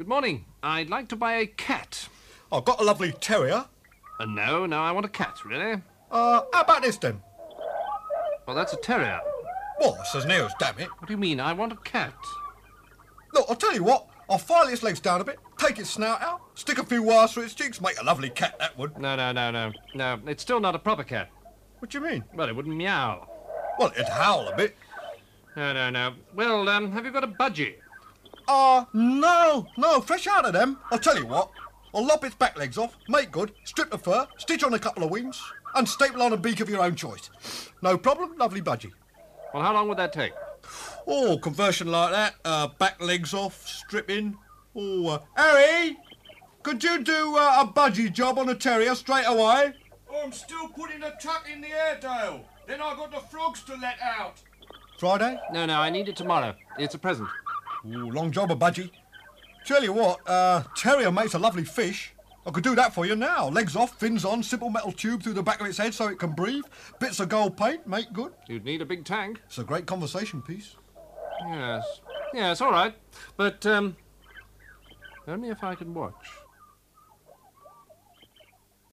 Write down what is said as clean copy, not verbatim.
Good morning. I'd like to buy a cat. I've got a lovely terrier. No, I want a cat, really. How about this then? Well, that's a terrier. Well, it's as near as damn it. What do you mean? I want a cat. Look, I'll tell you what. I'll file its legs down a bit, take its snout out, stick a few wires through its cheeks, make a lovely cat, that would. No. No, it's still not a proper cat. What do you mean? Well, it wouldn't meow. Well, it'd howl a bit. No. Well, have you got a budgie? No, fresh out of them. I'll tell you what. I'll lop its back legs off, make good, strip the fur, stitch on a couple of wings, and staple on a beak of your own choice. No problem, lovely budgie. Well, how long would that take? Oh, conversion like that, back legs off, stripping. Harry, could you do a budgie job on a terrier straight away? I'm still putting the truck in the Airedale. Then I got the frogs to let out. Friday? No, I need it tomorrow. It's a present. Ooh, long job, a budgie. Tell you what, terrier makes a lovely fish. I could do that for you now. Legs off, fins on, simple metal tube through the back of its head so it can breathe. Bits of gold paint, make good. You'd need a big tank. It's a great conversation piece. Yes, all right. But, only if I can watch.